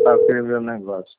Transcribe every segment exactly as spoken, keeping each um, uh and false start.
para escrever o negócio.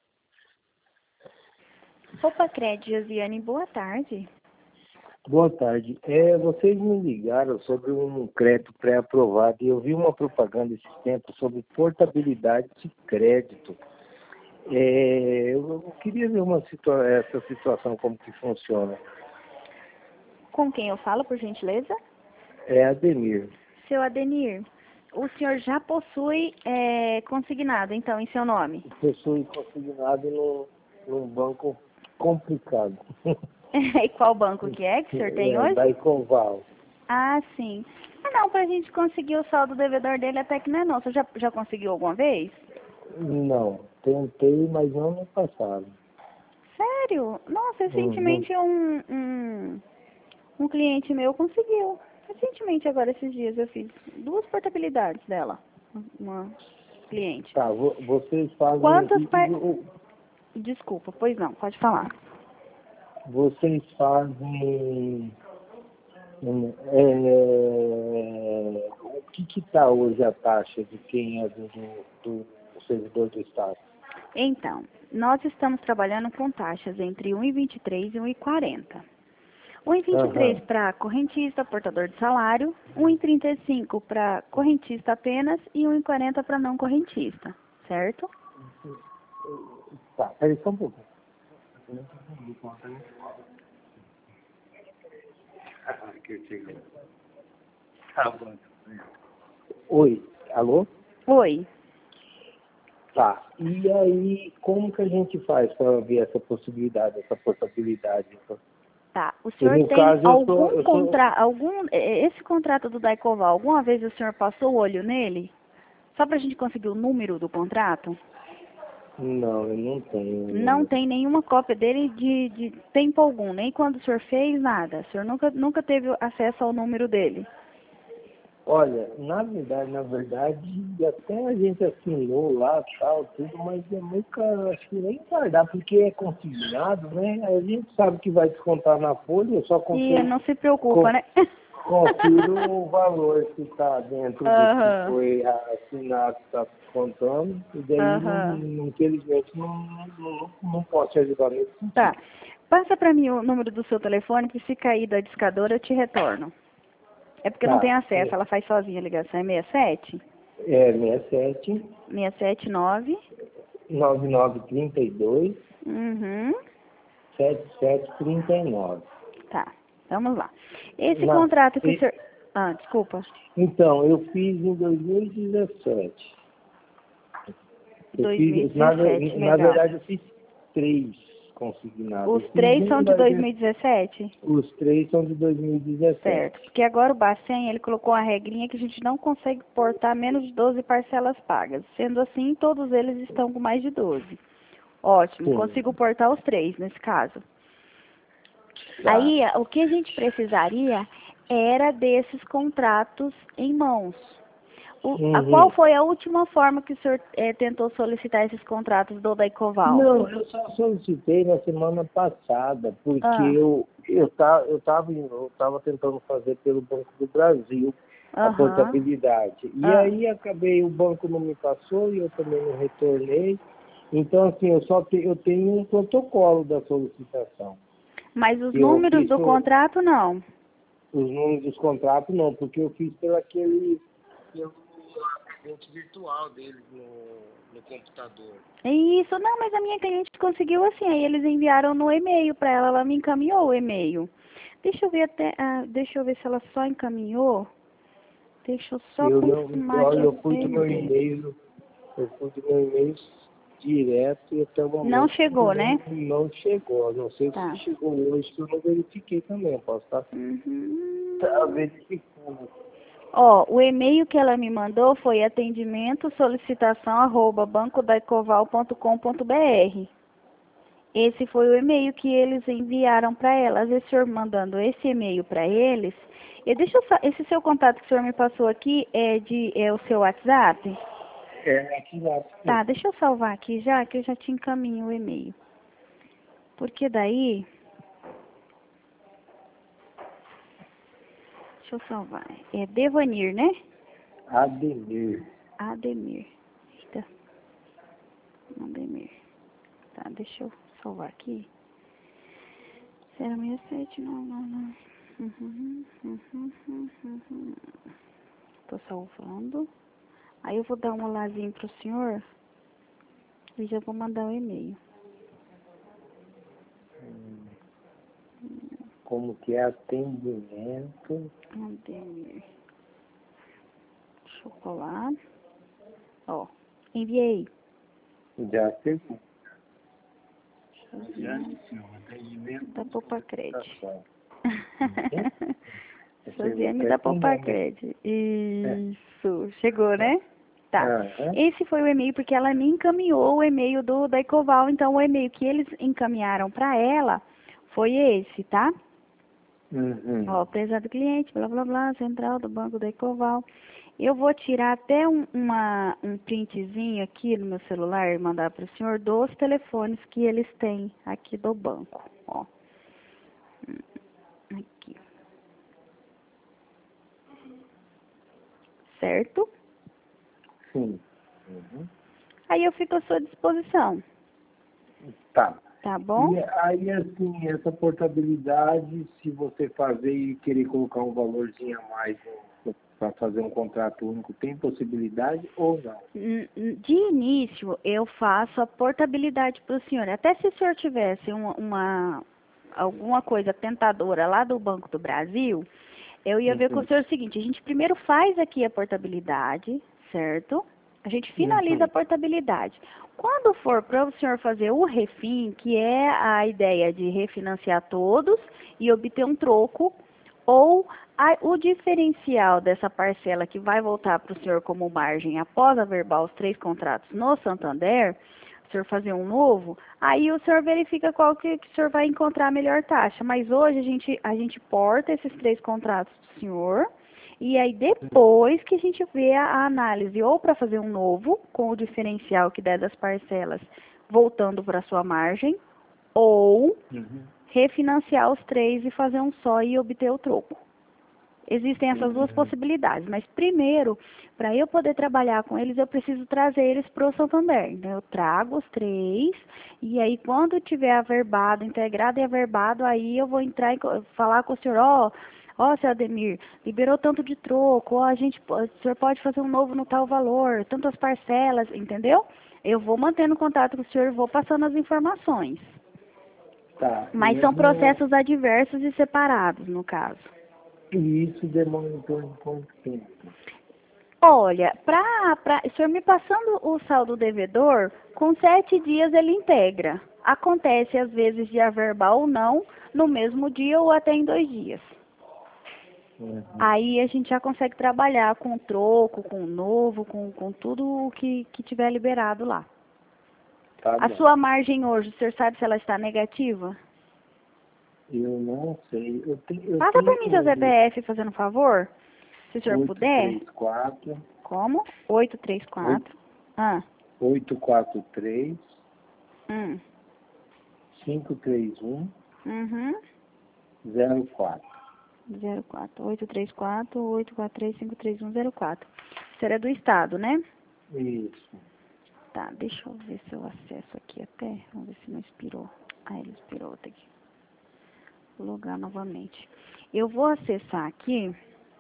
Opa, Crédito, Josiane, boa tarde. Boa tarde. É, vocês me ligaram sobre um crédito pré-aprovado e eu vi uma propaganda esses tempos sobre portabilidade de crédito. É, eu queria ver uma situa essa situação, como que funciona. Com quem eu falo, por gentileza? É Ademir. Seu Adenir, o senhor já possui é, consignado, então, em seu nome? Possui consignado no, num banco complicado. E qual banco que é que o senhor tem É, hoje? da Ecoval. Ah, sim. Ah, não, pra gente conseguir o saldo devedor dele até que não é não. Você já, já conseguiu alguma vez? Não, tentei, mas não me passaram. Sério? Nossa, Uhum. recentemente um, um, um cliente meu conseguiu. Recentemente, agora, esses dias, eu fiz duas portabilidades dela. Uma cliente. Tá, vo vocês fazem. Quantas e- par... e o- Desculpa, pois não, pode falar. Vocês fazem. hum, é, o que que está hoje a taxa de quem é do, do, do servidor do Estado? Então, nós estamos trabalhando com taxas entre um e vinte e três e um e quarenta. um e vinte e três Aham. para correntista, portador de salário, um e trinta e cinco para correntista apenas e um e quarenta para não correntista, certo? Tá, peraí só um pouco. Oi, alô? Oi. Tá. E aí, como que a gente faz para ver essa possibilidade, essa portabilidade? Então? Tá. O E senhor no tem caso, eu sou, algum eu sou. contra algum eh, esse contrato do Daicoval, alguma vez o senhor passou o olho nele? Só para a gente conseguir o número do contrato? Não, eu não tenho o Não número. tem nenhuma cópia dele de, de tempo algum, nem quando o senhor fez nada. O senhor nunca, nunca teve acesso ao número dele. Olha, na verdade, na verdade, até a gente assinou lá, tal, tudo, mas eu nunca, acho que nem guardar, porque é consignado, né? A gente sabe que vai descontar na folha, eu só E confiro, não se preocupa, co- né? confiro o valor que está dentro do que Aham, foi assinado, está descontando, e daí, aham. não, infelizmente, não, não, não posso te ajudar nesse Tá. sentido. Passa para mim o número do seu telefone, que se cair da discadora eu te retorno. É porque eu não Tá, tenho acesso, é, ela faz sozinha a ligação. É seis sete? é sessenta e sete, seis sete nove. nove nove três dois, Uhum. sete sete três nove. Tá, vamos lá. Esse Na, contrato que o e- senhor... Ah, desculpa. então, eu fiz em dois mil e dezessete. Eu fiz, na, dois mil e dezessete, na legal. verdade, eu fiz três consignados. Os Eu fiz três são um, de mas eu- dois mil e dezessete? os três são de dois mil e dezessete. Certo, porque agora o Bacen, ele colocou uma regrinha que a gente não consegue portar menos de doze parcelas pagas. Sendo assim, todos eles estão com mais de doze. Ótimo, Sim, consigo portar os três nesse caso. tá. Aí, o que a gente precisaria era desses contratos em mãos. O- a qual Uhum. foi a última forma que o senhor eh, tentou solicitar esses contratos do Daicoval? Não, eu só solicitei na semana passada, porque Ah, eu eu tá, eu estava eu tava tentando fazer pelo Banco do Brasil a aham, portabilidade. E ah. aí acabei, o banco não me passou e eu também não retornei. Então, assim, eu só te, eu tenho um protocolo da solicitação. Mas os Eu números fiz do por, contrato, não. os números dos contratos, não, porque eu fiz pelo aquele, pelo assistente virtual deles no, no computador. Isso, não, mas a minha cliente conseguiu assim, aí eles enviaram no e-mail para ela, ela me encaminhou o e-mail. Deixa eu ver até, ah, deixa eu ver se ela só encaminhou. Deixa eu só Eu não, confirmar olha, aqui eu o fui do meu e-mail. e-mail, eu fui do meu e-mail direto e até o Não momento chegou, né? não chegou. Não sei se Tá. chegou hoje, que eu não verifiquei também. Eu posso estar tá Uhum. verificando. Ó, o e-mail que ela me mandou foi atendimento solicitação arroba bancodacoval ponto com ponto br. Esse foi o e-mail que eles enviaram para ela. Às vezes o senhor mandando esse e-mail para eles. E deixa eu, sa- esse seu contato que o senhor me passou aqui é de é o seu WhatsApp? É, aqui lá. Tá, deixa eu salvar aqui já, que eu já te encaminho o e-mail. Porque daí, deixa eu salvar. É Devanir, né? Ademir. Ademir. Eita. Ademir. Tá, deixa eu salvar aqui. zero seis sete, não, não, não. Uhum, uhum, uhum, uhum. Tô salvando. Aí eu vou dar um olazinho pro senhor e já vou mandar o e-mail. Hum, como que é atendimento? Ademir. Chocolate. Ó, enviei. Já chegou. Da Popacred. Uhum. Josiane da Popacred. Isso. Chegou, né? Tá. Aham. Esse foi o e-mail porque ela me encaminhou o e-mail do da Ecoval. Então, o e-mail que eles encaminharam para ela foi esse, tá? Uhum. Ó, prezado cliente, blá, blá, blá, central do Banco da Ecoval. Eu vou tirar até um, uma, um printzinho aqui no meu celular e mandar para o senhor dos telefones que eles têm aqui do banco. Ó. Aqui. Certo? Sim. Uhum. Aí eu fico à sua disposição. Tá. Tá bom? E aí, assim, essa portabilidade, se você fazer e querer colocar um valorzinho a mais para fazer um contrato único, tem possibilidade ou não? De início, eu faço a portabilidade para o senhor. Até se o senhor tivesse uma, uma, alguma coisa tentadora lá do Banco do Brasil, eu ia ver com Uhum. o senhor o seguinte, a gente primeiro faz aqui a portabilidade, certo? A gente finaliza a Uhum. portabilidade. Quando for para o senhor fazer o refin, que é a ideia de refinanciar todos e obter um troco, ou a, o diferencial dessa parcela que vai voltar para o senhor como margem após averbar os três contratos no Santander, o senhor fazer um novo, aí o senhor verifica qual que, que o senhor vai encontrar a melhor taxa. Mas hoje a gente, a gente porta esses três contratos do senhor, e aí depois que a gente vê a, a análise, ou para fazer um novo, com o diferencial que der das parcelas, voltando para a sua margem, ou Uhum. refinanciar os três e fazer um só e obter o troco. Existem essas duas Uhum. possibilidades, mas primeiro, para eu poder trabalhar com eles, eu preciso trazer eles para o Santander. Então, eu trago os três, e aí quando tiver averbado, integrado e averbado, aí eu vou entrar e falar com o senhor, ó, ó, seu Ademir, liberou tanto de troco, ó, a gente, o senhor pode fazer um novo no tal valor, tantas parcelas, entendeu? Eu vou mantendo contato com o senhor e vou passando as informações. Tá. Mas são Mesmo processos adversos e separados, no caso. e isso demora em torno de quanto tempo? Olha, pra, pra, o senhor me passando o saldo devedor, com sete dias ele integra. Acontece, às vezes, de averbar ou não, no mesmo dia ou até em dois dias. Uhum. Aí a gente já consegue trabalhar com o troco, com o novo, com, com tudo o que, que tiver liberado lá. Tá A bom. sua margem hoje, o senhor sabe se ela está negativa? Eu não sei. Eu tenho, eu Passa para tenho mim seu C P F, fazendo um favor, se o senhor oito puder. três quatro, Como? oito três quatro. Ah, oito quatro três, hum. cinco três um, Uhum. zero quatro. zero quatro. oito três quatro, oito quatro três, cinco três um zero quatro. Isso era do estado, né? Isso. Tá, deixa eu ver se eu acesso aqui até. Vamos ver se não expirou. Ah, ele expirou, vou ter que logar novamente. Eu vou acessar aqui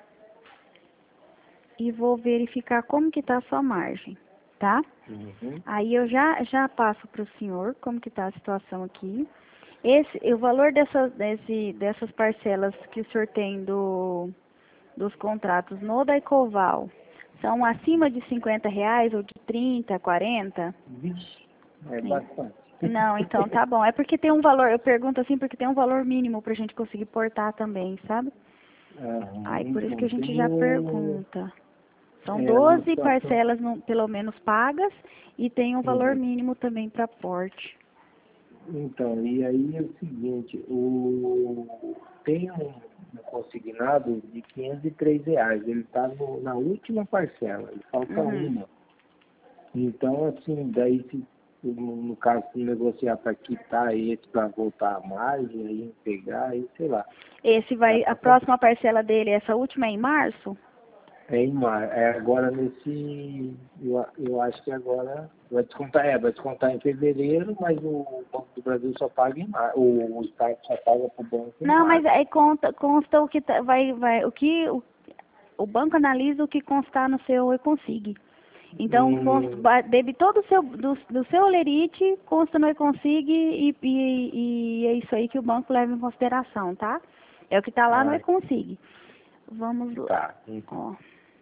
e vou verificar como que tá a sua margem, tá? Uhum. Aí eu já, já passo para o senhor como que tá a situação aqui. Esse, o valor dessas, desse, dessas parcelas que o senhor tem do, dos contratos no da Ecoval são acima de cinquenta reais ou de trinta, quarenta? Vixe, é Sim. bastante. Não, então tá bom. É porque tem um valor, eu pergunto assim porque tem um valor mínimo pra gente conseguir portar também, sabe? Aham, Aí por isso que então, a gente tem já um, pergunta. São é uma doze situação. parcelas, no- pelo menos, pagas e tem um valor Uhum. mínimo também para porte. Então, e aí é o seguinte, o, tem um, um consignado de quinhentos e três reais, ele está na última parcela, ele falta Uhum. uma. Então, assim, daí se, no, no caso, se negociar para quitar esse para voltar a margem, aí pegar, aí sei lá. Esse Dá vai, a pra, próxima parcela dele, essa última é em março? É em maio. É agora nesse. Eu, eu acho que agora vai descontar, é, vai descontar em fevereiro, mas o Banco do Brasil só paga em maio. O, o Estado só paga para o banco em Não, maio. mas aí conta, consta o que tá- vai, vai, o que o, o banco analisa o que constar no seu e-consig. Então, consta, Hum, ba- deve todo o seu, do, do seu olerite, consta no e-consig e, e, e é isso aí que o banco leva em consideração, tá? É o que está lá no ah, e-consig. Vamos lá, tá. Então, ó.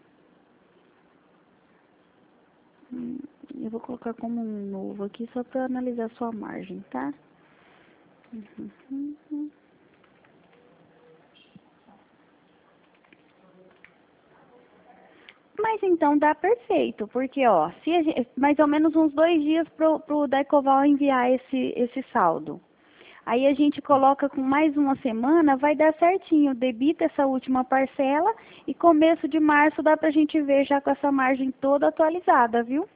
Hum, Eu vou colocar como um novo aqui só para analisar sua margem, tá? Uhum. Mas então dá perfeito, porque ó, se a gente, mais ou menos uns dois dias pro, pro Daicoval enviar esse, esse saldo. Aí a gente coloca com mais uma semana, vai dar certinho, debita essa última parcela e começo de março dá pra gente ver já com essa margem toda atualizada, viu?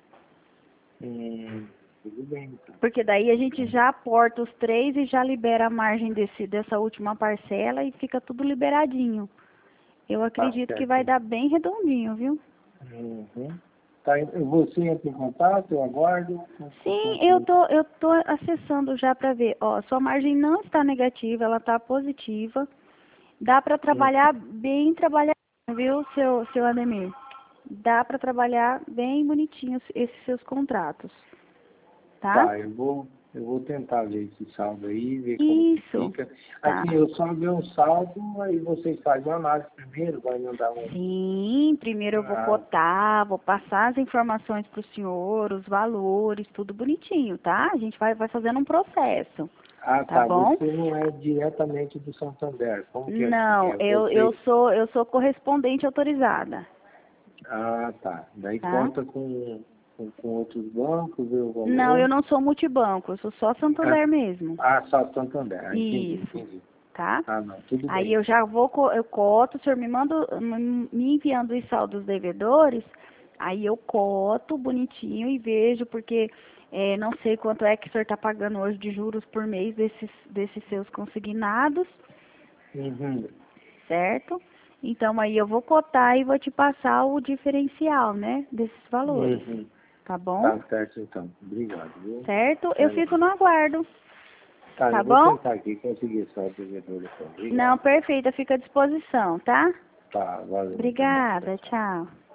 hum, tudo bem, então. Porque daí a gente já aporta os três e já libera a margem desse, dessa última parcela e fica tudo liberadinho. Eu Tá acredito que vai certo. dar bem redondinho, viu? Uhum. Tá, você entra em contato, eu aguardo. Como que Sim, eu funciona? tô, eu tô acessando já para ver. Ó, sua margem não está negativa, ela está positiva. Dá para Hum, trabalhar bem trabalhadinho, viu, seu, seu Ademir? Dá para trabalhar bem bonitinho esses seus contratos, tá? Tá, eu vou, eu vou tentar ver esse saldo aí, ver como que Isso, fica. tá. Assim, eu só ver um saldo, aí vocês fazem uma análise primeiro, vai mandar um. Sim, primeiro eu vou Ah, cotar, vou passar as informações para o senhor, os valores, tudo bonitinho, tá? A gente vai, vai fazendo um processo, ah, tá tá, bom? você não é diretamente do Santander, como que é assim? Não, É eu, eu você. sou eu sou correspondente autorizada, Ah, tá. Daí tá? conta com, com, com outros bancos, vê o Não, eu valor. não sou multibanco, eu sou só Ah, Santander mesmo. ah, só Santander. Ah, entendi, Isso, entendi. tá? Ah, não, tudo Aí bem. eu já vou, co- eu coto, o senhor me manda, me enviando os saldos devedores, aí eu coto bonitinho e vejo, porque eh, não sei quanto é que o senhor está pagando hoje de juros por mês desses, desses seus consignados, Uhum. certo? Então aí eu vou cotar e vou te passar o diferencial, né, desses valores, Uhum. tá bom? Tá certo, então. Obrigado, viu? Certo? Eu É fico nóis. no aguardo, Tá, tá eu vou bom? tentar aqui conseguir só o devedor aqui. Não, Obrigado. perfeito, eu fico à disposição, tá? Tá, valeu, então. Tchau, Obrigada, tchau. tchau.